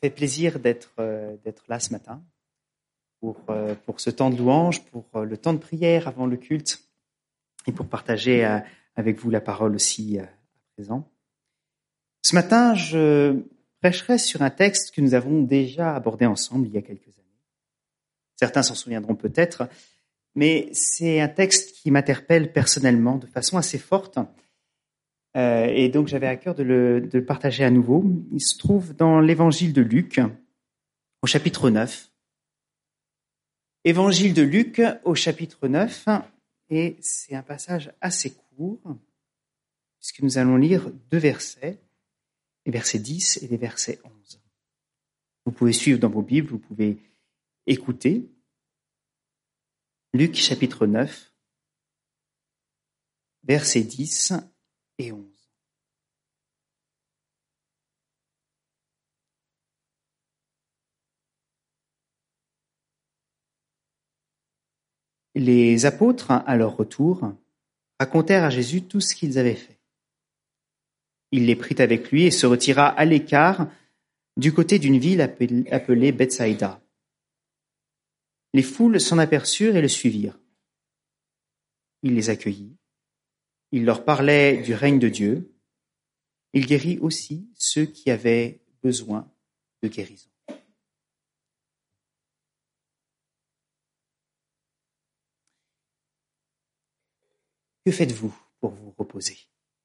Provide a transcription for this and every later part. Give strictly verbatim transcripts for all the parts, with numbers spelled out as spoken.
fait plaisir d'être, euh, d'être là ce matin pour, euh, pour ce temps de louange, pour euh, le temps de prière avant le culte et pour partager euh, avec vous la parole aussi euh, à présent. Ce matin, je prêcherai sur un texte que nous avons déjà abordé ensemble il y a quelques années. Certains s'en souviendront peut-être, mais c'est un texte qui m'interpelle personnellement de façon assez forte. Euh, et donc j'avais à cœur de le, de le partager à nouveau. Il se trouve dans l'évangile de Luc, au chapitre neuf. Évangile de Luc, au chapitre neuf, et c'est un passage assez court, puisque nous allons lire deux versets, les versets dix et les versets onze. Vous pouvez suivre dans vos Bibles, vous pouvez écouter. Luc, chapitre neuf, versets dix et onze. Les apôtres, à leur retour, racontèrent à Jésus tout ce qu'ils avaient fait. Il les prit avec lui et se retira à l'écart du côté d'une ville appelée Bethsaïda. Les foules s'en aperçurent et le suivirent. Il les accueillit. Il leur parlait du règne de Dieu. Il guérit aussi ceux qui avaient besoin de guérison. Que faites-vous pour vous reposer ?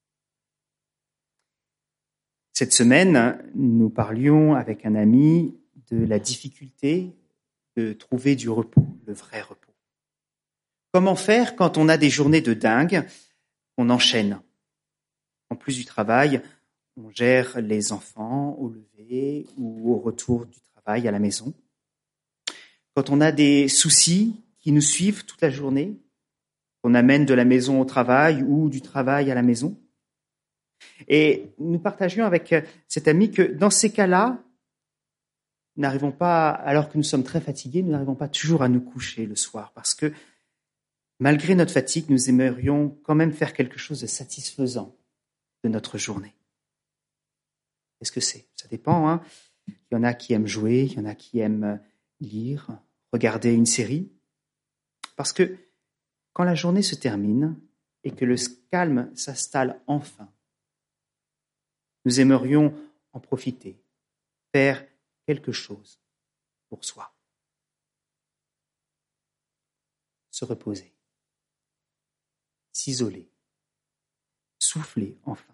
Cette semaine, nous parlions avec un ami de la difficulté de trouver du repos, le vrai repos. Comment faire quand on a des journées de dingue, qu'on enchaîne ? En plus du travail, on gère les enfants au lever ou au retour du travail à la maison. Quand on a des soucis qui nous suivent toute la journée, qu'on amène de la maison au travail ou du travail à la maison. Et nous partagions avec cet ami que dans ces cas-là, nous n'arrivons pas, alors que nous sommes très fatigués, nous n'arrivons pas toujours à nous coucher le soir parce que malgré notre fatigue, nous aimerions quand même faire quelque chose de satisfaisant de notre journée. Qu'est-ce que c'est ? Ça dépend, hein. Il y en a qui aiment jouer, il y en a qui aiment lire, regarder une série. Parce que quand la journée se termine et que le calme s'installe enfin, nous aimerions en profiter, faire quelque chose pour soi. Se reposer, s'isoler, souffler enfin.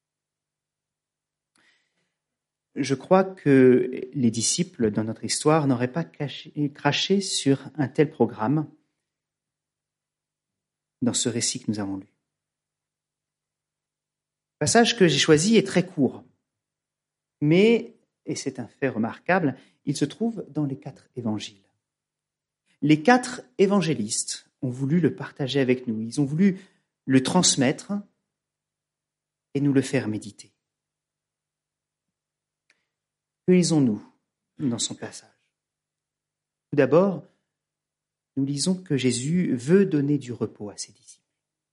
Je crois que les disciples dans notre histoire n'auraient pas caché, craché sur un tel programme dans ce récit que nous avons lu. Le passage que j'ai choisi est très court, mais, et c'est un fait remarquable, il se trouve dans les quatre évangiles. Les quatre évangélistes ont voulu le partager avec nous, ils ont voulu le transmettre et nous le faire méditer. Que lisons-nous dans son passage ? Tout d'abord, nous lisons que Jésus veut donner du repos à ses disciples.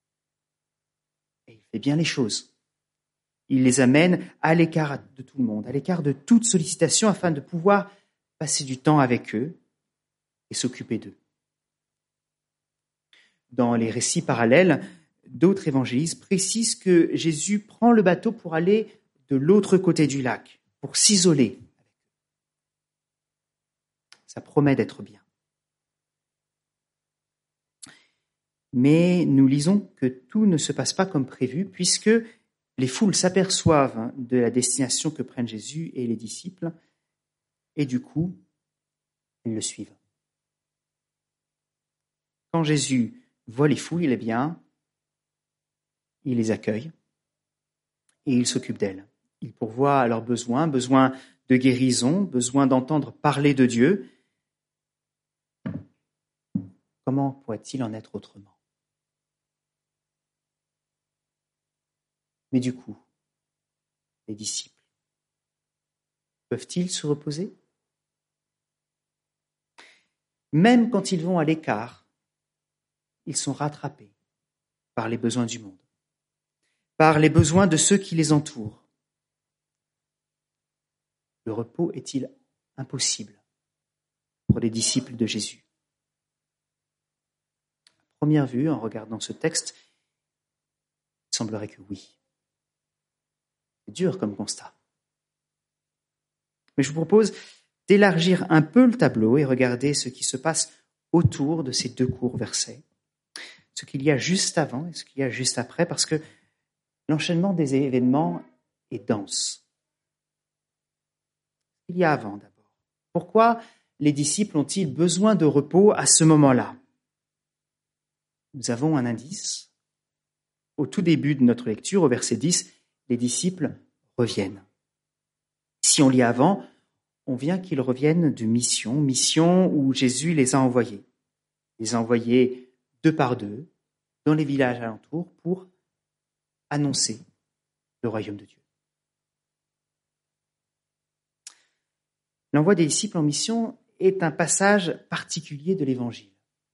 Et il fait bien les choses. Il les amène à l'écart de tout le monde, à l'écart de toute sollicitation afin de pouvoir passer du temps avec eux et s'occuper d'eux. Dans les récits parallèles, d'autres évangélistes précisent que Jésus prend le bateau pour aller de l'autre côté du lac, pour s'isoler. Ça promet d'être bien. Mais nous lisons que tout ne se passe pas comme prévu, puisque les foules s'aperçoivent de la destination que prennent Jésus et les disciples, et du coup, ils le suivent. Quand Jésus voit les foules, il est bien, il les accueille et il s'occupe d'elles. Il pourvoit à leurs besoins, besoin de guérison, besoin d'entendre parler de Dieu. Comment pourrait-il en être autrement ? Mais du coup, les disciples, peuvent-ils se reposer ? Même quand ils vont à l'écart, ils sont rattrapés par les besoins du monde, par les besoins de ceux qui les entourent. Le repos est-il impossible pour les disciples de Jésus? À première vue, en regardant ce texte, il semblerait que oui. C'est dur comme constat. Mais je vous propose d'élargir un peu le tableau et regarder ce qui se passe autour de ces deux courts versets, ce qu'il y a juste avant et ce qu'il y a juste après, parce que l'enchaînement des événements est dense. Il y a avant d'abord. Pourquoi les disciples ont-ils besoin de repos à ce moment-là? Nous avons un indice. Au tout début de notre lecture, au verset dix, les disciples reviennent. Si on lit avant, on vient qu'ils reviennent de mission, mission où Jésus les a envoyés. Il les a envoyés deux par deux dans les villages alentours pour annoncer le royaume de Dieu. L'envoi des disciples en mission est un passage particulier de l'Évangile.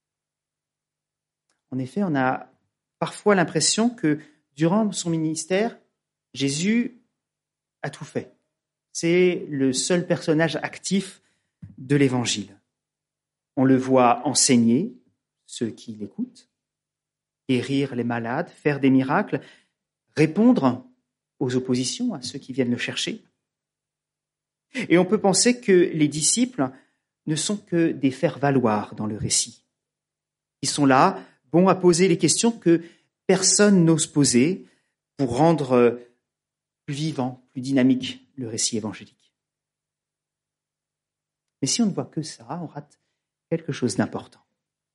En effet, on a parfois l'impression que durant son ministère, Jésus a tout fait. C'est le seul personnage actif de l'Évangile. On le voit enseigner ceux qui l'écoutent, guérir les malades, faire des miracles, répondre aux oppositions à ceux qui viennent le chercher. Et on peut penser que les disciples ne sont que des faire-valoir dans le récit. Ils sont là, bons à poser les questions que personne n'ose poser pour rendre plus vivant, plus dynamique le récit évangélique. Mais si on ne voit que ça, on rate quelque chose d'important.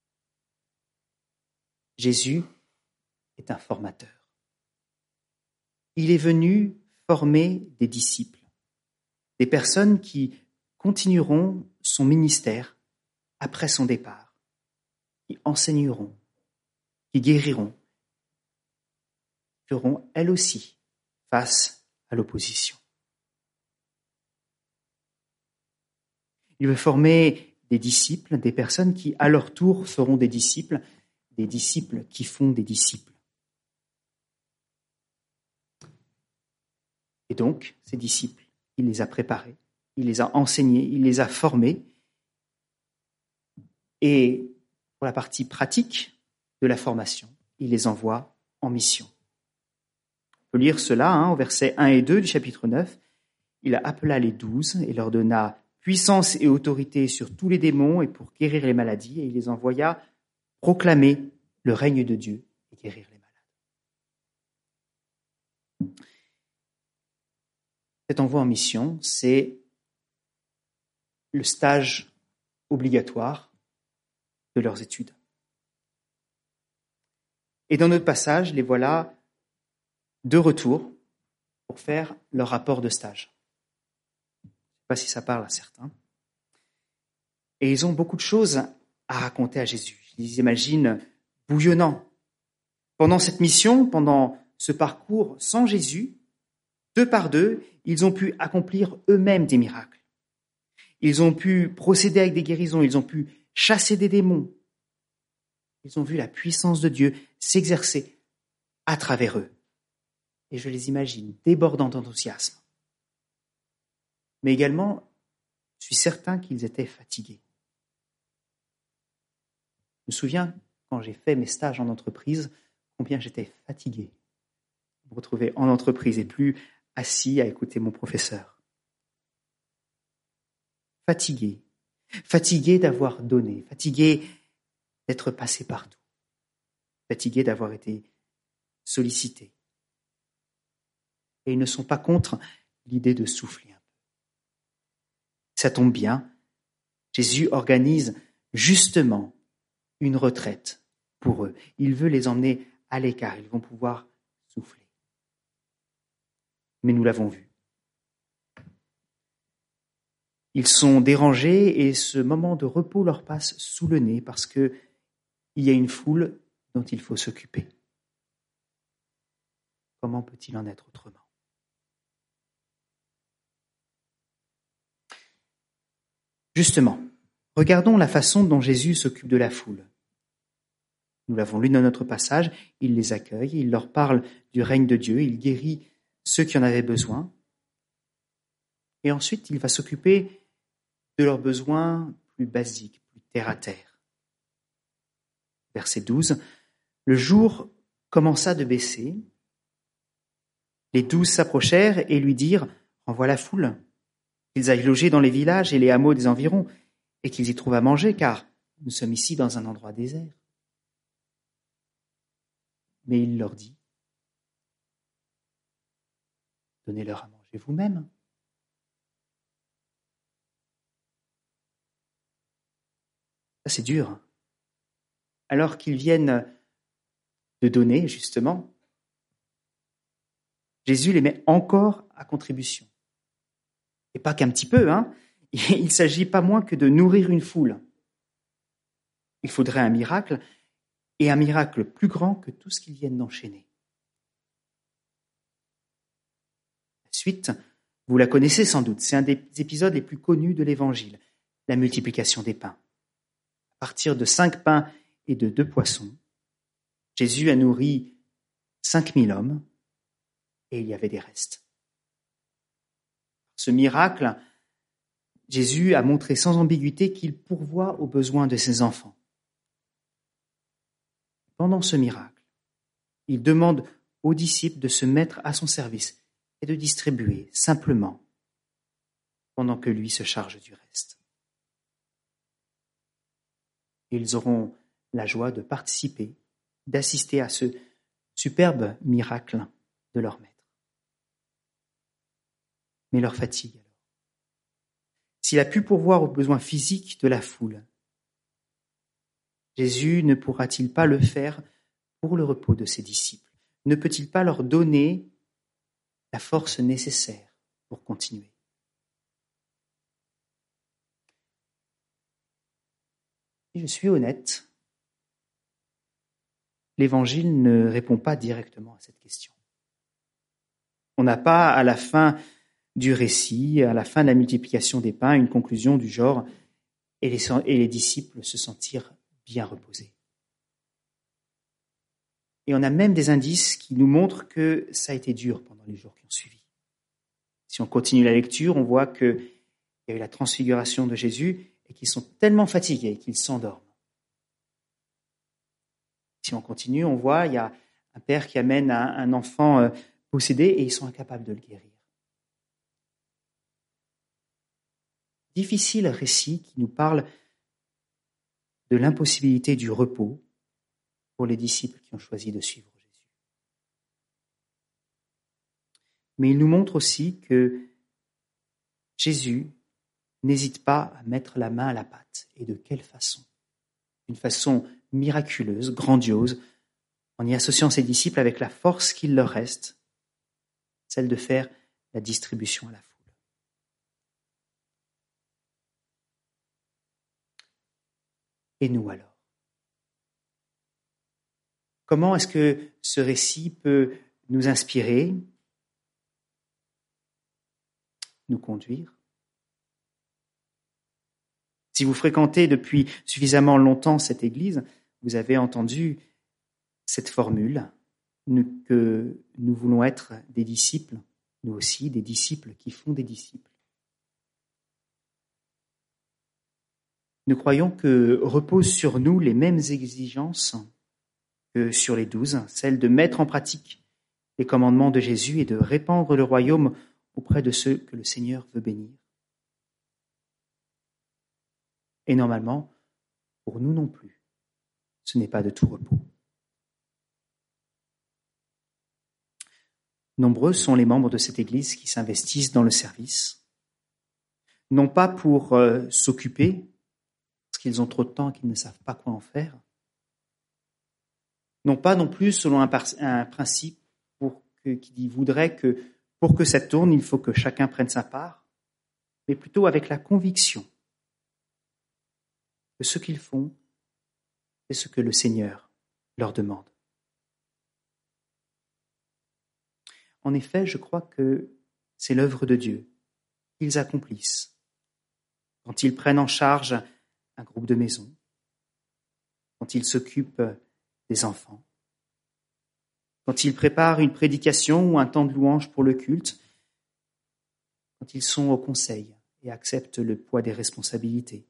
Jésus est un formateur. Il est venu former des disciples, des personnes qui continueront son ministère après son départ, qui enseigneront, qui guériront, feront elles aussi face à l'opposition. Il veut former des disciples, des personnes qui, à leur tour, feront des disciples, des disciples qui font des disciples. Et donc, ces disciples, il les a préparés, il les a enseignés, il les a formés. Et pour la partie pratique de la formation, il les envoie en mission. On peut lire cela hein, au verset un et deux du chapitre neuf. Il appela les douze et leur donna puissance et autorité sur tous les démons et pour guérir les maladies, et il les envoya proclamer le règne de Dieu et guérir les malades. Cet envoi en mission, c'est le stage obligatoire de leurs études. Et dans notre passage, les voilà de retour pour faire leur rapport de stage. Je ne sais pas si ça parle à certains. Et ils ont beaucoup de choses à raconter à Jésus. Je les imagine bouillonnants. Pendant cette mission, pendant ce parcours sans Jésus, deux par deux, ils ont pu accomplir eux-mêmes des miracles. Ils ont pu procéder avec des guérisons, ils ont pu chasser des démons. Ils ont vu la puissance de Dieu s'exercer à travers eux. Et je les imagine débordant d'enthousiasme. Mais également, je suis certain qu'ils étaient fatigués. Je me souviens, quand j'ai fait mes stages en entreprise, combien j'étais fatigué de me retrouver en entreprise et plus assis à écouter mon professeur. Fatigué. Fatigué d'avoir donné. Fatigué d'être passé partout. Fatigué d'avoir été sollicité. Et ils ne sont pas contre l'idée de souffler un peu. Ça tombe bien, Jésus organise justement une retraite pour eux. Il veut les emmener à l'écart, ils vont pouvoir souffler. Mais nous l'avons vu. Ils sont dérangés et ce moment de repos leur passe sous le nez parce qu'il y a une foule dont il faut s'occuper. Comment peut-il en être autrement ? Justement, regardons la façon dont Jésus s'occupe de la foule. Nous l'avons lu dans notre passage, il les accueille, il leur parle du règne de Dieu, il guérit ceux qui en avaient besoin. Et ensuite, il va s'occuper de leurs besoins plus basiques, plus terre à terre. Verset douze. Le jour commença de baisser. Les douze s'approchèrent et lui dirent « Renvoie la foule, qu'ils aillent loger dans les villages et les hameaux des environs, et qu'ils y trouvent à manger, car nous sommes ici dans un endroit désert. » Mais il leur dit « Donnez-leur à manger vous-même. » Ça, c'est dur. Alors qu'ils viennent de donner, justement, Jésus les met encore à contribution. Et pas qu'un petit peu, hein. Il ne s'agit pas moins que de nourrir une foule. Il faudrait un miracle, et un miracle plus grand que tout ce qu'ils viennent d'enchaîner. La suite, vous la connaissez sans doute, c'est un des épisodes les plus connus de l'Évangile, la multiplication des pains. À partir de cinq pains et de deux poissons, Jésus a nourri cinq mille hommes, et il y avait des restes. Ce miracle, Jésus a montré sans ambiguïté qu'il pourvoit aux besoins de ses enfants. Pendant ce miracle, il demande aux disciples de se mettre à son service et de distribuer simplement pendant que lui se charge du reste. Ils auront la joie de participer, d'assister à ce superbe miracle de leur maître. Mais leur fatigue alors. S'il a pu pourvoir aux besoins physiques de la foule, Jésus ne pourra-t-il pas le faire pour le repos de ses disciples? Ne peut-il pas leur donner la force nécessaire pour continuer? Si je suis honnête, l'Évangile ne répond pas directement à cette question. On n'a pas, à la fin du récit, à la fin de la multiplication des pains, une conclusion du genre « et les, et les disciples se sentirent bien reposés ». Et on a même des indices qui nous montrent que ça a été dur pendant les jours qui ont suivi. Si on continue la lecture, on voit qu'il y a eu la transfiguration de Jésus et qu'ils sont tellement fatigués qu'ils s'endorment. Si on continue, on voit il y a un père qui amène un, un enfant possédé et ils sont incapables de le guérir. Difficile récit qui nous parle de l'impossibilité du repos pour les disciples qui ont choisi de suivre Jésus. Mais il nous montre aussi que Jésus n'hésite pas à mettre la main à la pâte. Et de quelle façon? Une façon miraculeuse, grandiose, en y associant ses disciples avec la force qu'il leur reste, celle de faire la distribution à la foule. Et nous alors? Comment est-ce que ce récit peut nous inspirer, nous conduire? Si vous fréquentez depuis suffisamment longtemps cette église, vous avez entendu cette formule que nous voulons être des disciples, nous aussi, des disciples qui font des disciples. Nous croyons que reposent sur nous les mêmes exigences que sur les douze, celle de mettre en pratique les commandements de Jésus et de répandre le royaume auprès de ceux que le Seigneur veut bénir. Et normalement, pour nous non plus, ce n'est pas de tout repos. Nombreux sont les membres de cette Église qui s'investissent dans le service, non pas pour euh, s'occuper, parce qu'ils ont trop de temps et qu'ils ne savent pas quoi en faire, non pas non plus selon un, par- un principe pour que, qui voudrait que pour que ça tourne, il faut que chacun prenne sa part, mais plutôt avec la conviction que ce qu'ils font, c'est ce que le Seigneur leur demande. En effet, je crois que c'est l'œuvre de Dieu qu'ils accomplissent quand ils prennent en charge un groupe de maison, quand ils s'occupent des enfants, quand ils préparent une prédication ou un temps de louange pour le culte, quand ils sont au conseil et acceptent le poids des responsabilités.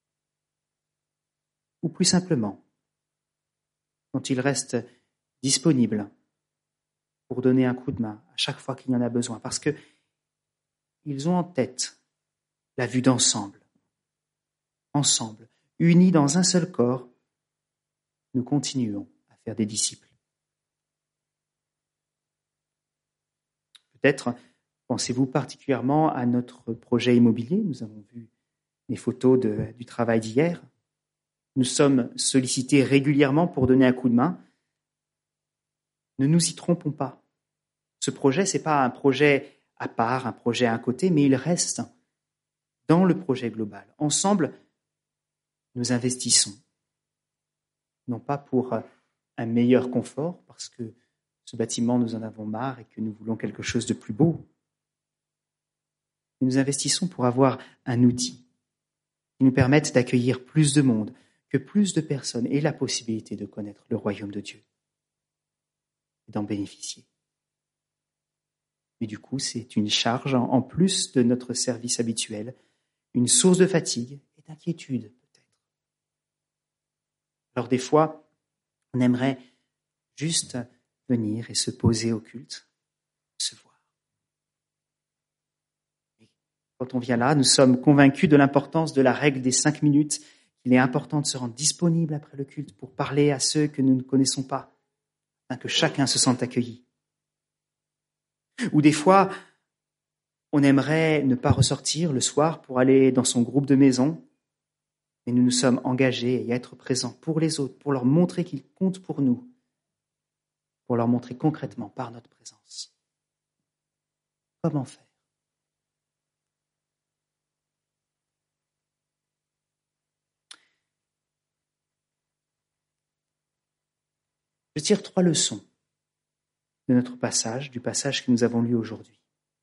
Ou plus simplement, quand ils restent disponibles pour donner un coup de main à chaque fois qu'il y en a besoin, parce que ils ont en tête la vue d'ensemble. Ensemble, unis dans un seul corps, nous continuons à faire des disciples. Peut-être pensez-vous particulièrement à notre projet immobilier. Nous avons vu les photos de, du travail d'hier. Nous sommes sollicités régulièrement pour donner un coup de main. Ne nous y trompons pas. Ce projet, ce n'est pas un projet à part, un projet à un côté, mais il reste dans le projet global. Ensemble, nous investissons. Non pas pour un meilleur confort, parce que ce bâtiment, nous en avons marre et que nous voulons quelque chose de plus beau. Mais nous investissons pour avoir un outil qui nous permette d'accueillir plus de monde, que plus de personnes aient la possibilité de connaître le royaume de Dieu et d'en bénéficier. Mais du coup, c'est une charge en plus de notre service habituel, une source de fatigue et d'inquiétude peut-être. Alors des fois, on aimerait juste venir et se poser au culte, se voir. Et quand on vient là, nous sommes convaincus de l'importance de la règle des cinq minutes, qu'il est important de se rendre disponible après le culte pour parler à ceux que nous ne connaissons pas, afin que chacun se sente accueilli. Ou des fois, on aimerait ne pas ressortir le soir pour aller dans son groupe de maison, mais nous nous sommes engagés à être présents pour les autres, pour leur montrer qu'ils comptent pour nous, pour leur montrer concrètement par notre présence. Comment faire ? Je tire trois leçons de notre passage, du passage que nous avons lu aujourd'hui.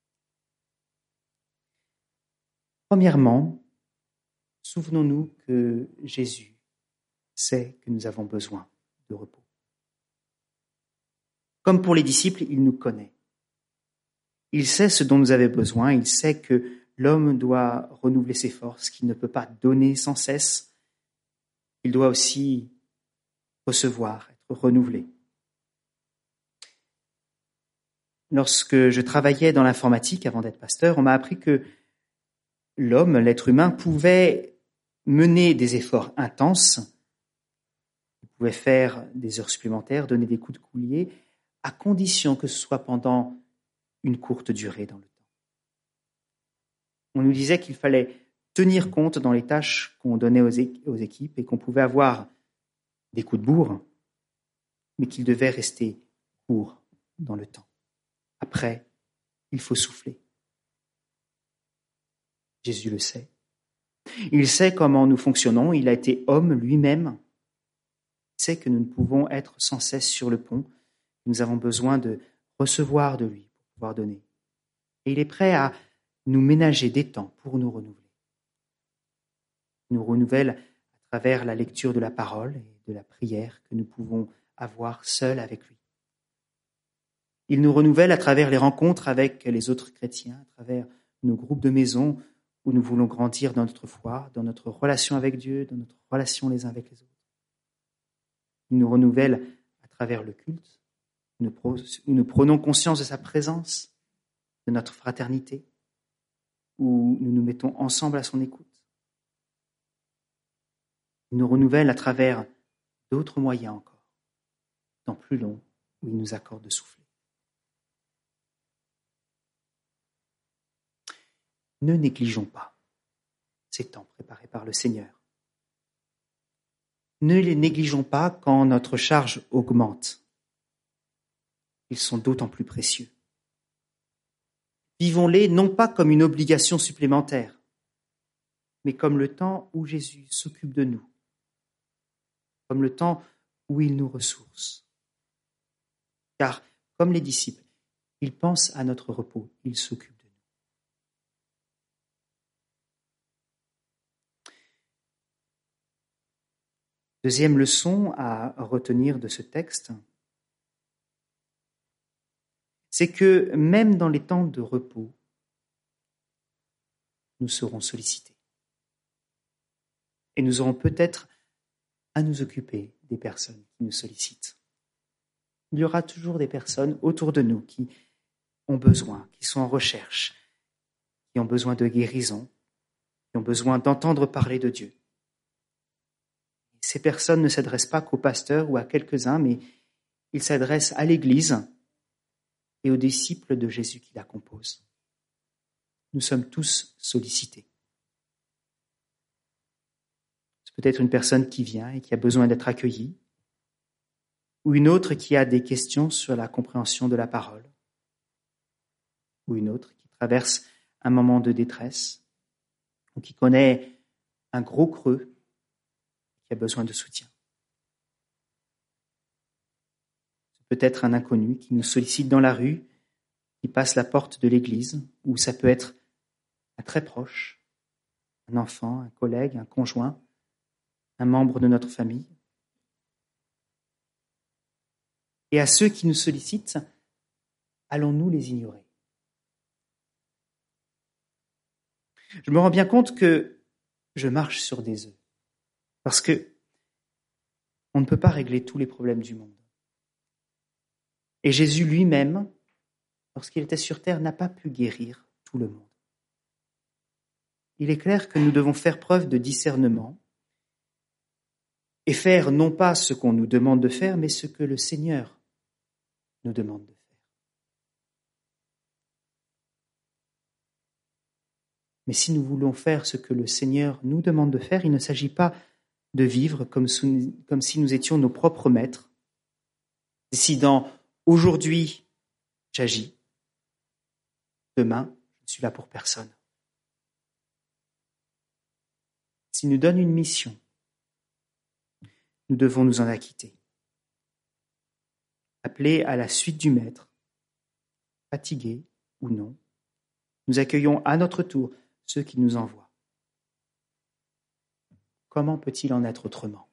Premièrement, souvenons-nous que Jésus sait que nous avons besoin de repos. Comme pour les disciples, il nous connaît. Il sait ce dont nous avons besoin, il sait que l'homme doit renouveler ses forces, qu'il ne peut pas donner sans cesse, il doit aussi recevoir, être renouvelé. Lorsque je travaillais dans l'informatique avant d'être pasteur, on m'a appris que l'homme, l'être humain, pouvait mener des efforts intenses, il pouvait faire des heures supplémentaires, donner des coups de coulier, à condition que ce soit pendant une courte durée dans le temps. On nous disait qu'il fallait tenir compte dans les tâches qu'on donnait aux équipes et qu'on pouvait avoir des coups de bourre, mais qu'il devait rester court dans le temps. Après, il faut souffler. Jésus le sait. Il sait comment nous fonctionnons. Il a été homme lui-même. Il sait que nous ne pouvons être sans cesse sur le pont. Nous avons besoin de recevoir de lui pour pouvoir donner. Et il est prêt à nous ménager des temps pour nous renouveler. Il nous renouvelle à travers la lecture de la parole et de la prière que nous pouvons avoir seuls avec lui. Il nous renouvelle à travers les rencontres avec les autres chrétiens, à travers nos groupes de maison où nous voulons grandir dans notre foi, dans notre relation avec Dieu, dans notre relation les uns avec les autres. Il nous renouvelle à travers le culte, où nous prenons conscience de sa présence, de notre fraternité, où nous nous mettons ensemble à son écoute. Il nous renouvelle à travers d'autres moyens encore, temps plus longs, où il nous accorde de souffler. Ne négligeons pas ces temps préparés par le Seigneur. Ne les négligeons pas quand notre charge augmente. Ils sont d'autant plus précieux. Vivons-les non pas comme une obligation supplémentaire, mais comme le temps où Jésus s'occupe de nous, comme le temps où il nous ressource. Car, comme les disciples, il pense à notre repos, il s'occupe de nous. Deuxième leçon à retenir de ce texte, c'est que même dans les temps de repos, nous serons sollicités. Et nous aurons peut-être à nous occuper des personnes qui nous sollicitent. Il y aura toujours des personnes autour de nous qui ont besoin, qui sont en recherche, qui ont besoin de guérison, qui ont besoin d'entendre parler de Dieu. Ces personnes ne s'adressent pas qu'aux pasteurs ou à quelques-uns, mais ils s'adressent à l'Église et aux disciples de Jésus qui la composent. Nous sommes tous sollicités. C'est peut-être une personne qui vient et qui a besoin d'être accueillie, ou une autre qui a des questions sur la compréhension de la parole, ou une autre qui traverse un moment de détresse, ou qui connaît un gros creux, qui a besoin de soutien. C'est peut-être un inconnu qui nous sollicite dans la rue, qui passe la porte de l'église, ou ça peut être un très proche, un enfant, un collègue, un conjoint, un membre de notre famille. Et à ceux qui nous sollicitent, allons-nous les ignorer? Je me rends bien compte que je marche sur des œufs, parce que on ne peut pas régler tous les problèmes du monde. Et Jésus lui-même, lorsqu'il était sur terre, n'a pas pu guérir tout le monde. Il est clair que nous devons faire preuve de discernement et faire non pas ce qu'on nous demande de faire, mais ce que le Seigneur nous demande de faire. Mais si nous voulons faire ce que le Seigneur nous demande de faire, il ne s'agit pas de vivre comme, sous, comme si nous étions nos propres maîtres, décidant aujourd'hui j'agis, demain je ne suis là pour personne. S'il nous donne une mission, nous devons nous en acquitter. Appelés à la suite du Maître, fatigués ou non, nous accueillons à notre tour ceux qui nous envoient. Comment peut-il en être autrement?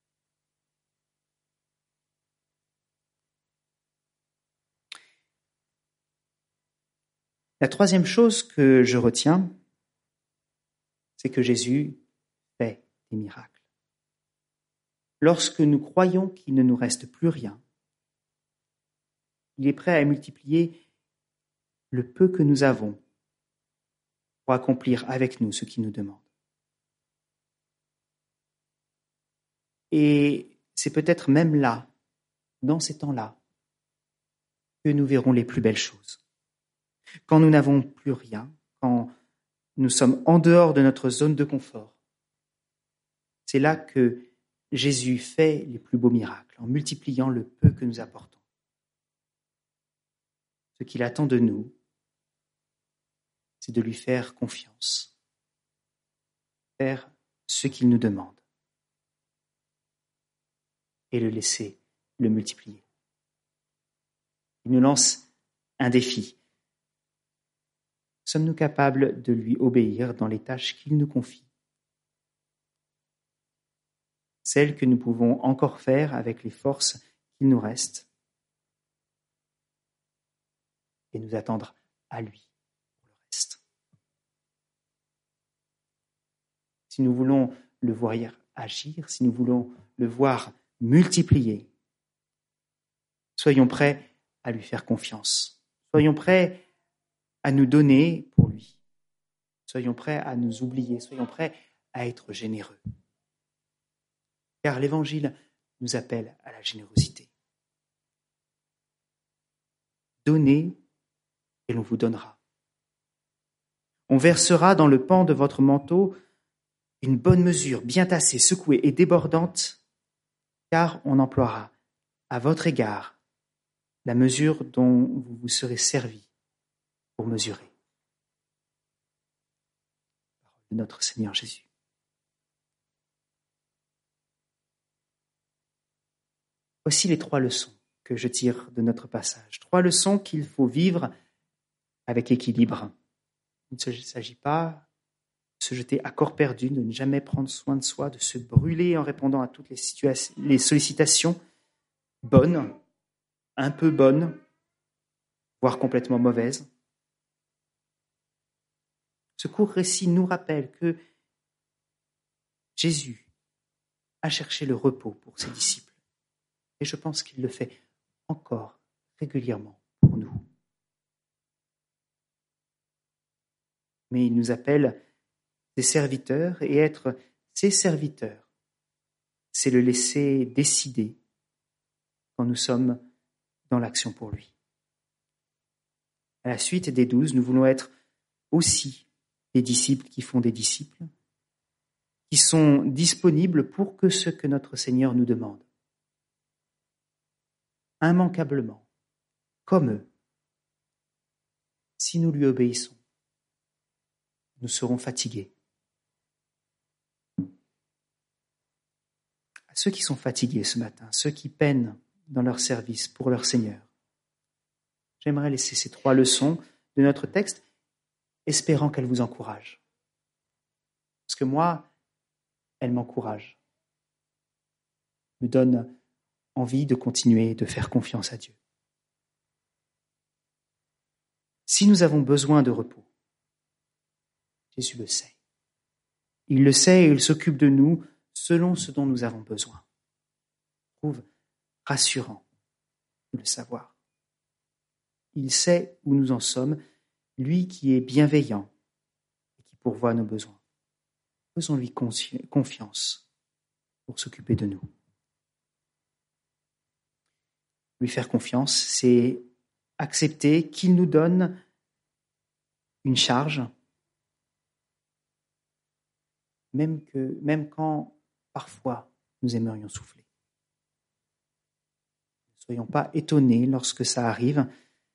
La troisième chose que je retiens, c'est que Jésus fait des miracles. Lorsque nous croyons qu'il ne nous reste plus rien, il est prêt à multiplier le peu que nous avons pour accomplir avec nous ce qu'il nous demande. Et c'est peut-être même là, dans ces temps-là, que nous verrons les plus belles choses. Quand nous n'avons plus rien, quand nous sommes en dehors de notre zone de confort, c'est là que Jésus fait les plus beaux miracles, en multipliant le peu que nous apportons. Ce qu'il attend de nous, c'est de lui faire confiance, faire ce qu'il nous demande et le laisser le multiplier. Il nous lance un défi. Sommes-nous capables de lui obéir dans les tâches qu'il nous confie? Celles que nous pouvons encore faire avec les forces qu'il nous reste et nous attendre à lui pour le reste. Si nous voulons le voir agir, si nous voulons le voir multiplier, soyons prêts à lui faire confiance. Soyons prêts à nous donner pour lui. Soyons prêts à nous oublier. Soyons prêts à être généreux. Car l'Évangile nous appelle à la générosité. Donnez et l'on vous donnera. On versera dans le pan de votre manteau une bonne mesure, bien tassée, secouée et débordante, car on emploiera à votre égard la mesure dont vous vous serez servi pour mesurer. Parole de notre Seigneur Jésus. Voici les trois leçons que je tire de notre passage. Trois leçons qu'il faut vivre avec équilibre. Il ne s'agit pas de se jeter à corps perdu, de ne jamais prendre soin de soi, de se brûler en répondant à toutes les, situations, les sollicitations bonnes, un peu bonnes, voire complètement mauvaises. Ce court récit nous rappelle que Jésus a cherché le repos pour ses disciples. Et je pense qu'il le fait encore régulièrement pour nous. Mais il nous appelle ses serviteurs, et être ses serviteurs, c'est le laisser décider quand nous sommes dans l'action pour lui. À la suite des douze, nous voulons être aussi des disciples qui font des disciples, qui sont disponibles pour que ce que notre Seigneur nous demande. Immanquablement, comme eux, si nous lui obéissons, nous serons fatigués. À ceux qui sont fatigués ce matin, ceux qui peinent dans leur service pour leur Seigneur, j'aimerais laisser ces trois leçons de notre texte, espérant qu'elles vous encouragent. Parce que moi, elles m'encouragent, me donnent envie de continuer de faire confiance à Dieu. Si nous avons besoin de repos, Jésus le sait. Il le sait et il s'occupe de nous selon ce dont nous avons besoin. Je trouve rassurant de le savoir. Il sait où nous en sommes, lui qui est bienveillant et qui pourvoit nos besoins. Faisons-lui confiance pour s'occuper de nous. Lui faire confiance, c'est accepter qu'il nous donne une charge, même, que, même quand parfois nous aimerions souffler. Ne soyons pas étonnés lorsque ça arrive.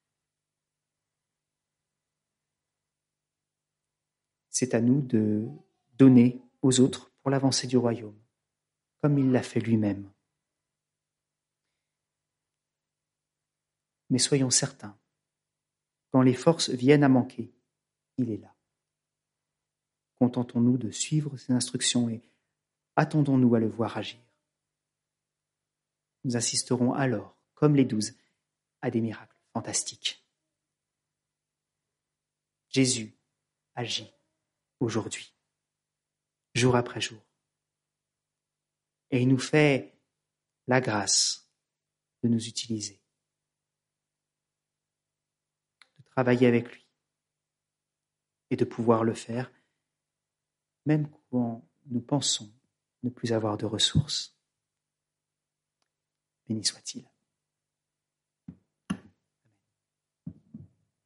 C'est à nous de donner aux autres pour l'avancée du royaume, comme il l'a fait lui-même. Mais soyons certains, quand les forces viennent à manquer, il est là. Contentons-nous de suivre ses instructions et attendons-nous à le voir agir. Nous assisterons alors, comme les douze, à des miracles fantastiques. Jésus agit aujourd'hui, jour après jour. Et il nous fait la grâce de nous utiliser, de travailler avec lui et de pouvoir le faire, même quand nous pensons ne plus avoir de ressources. Béni soit-il.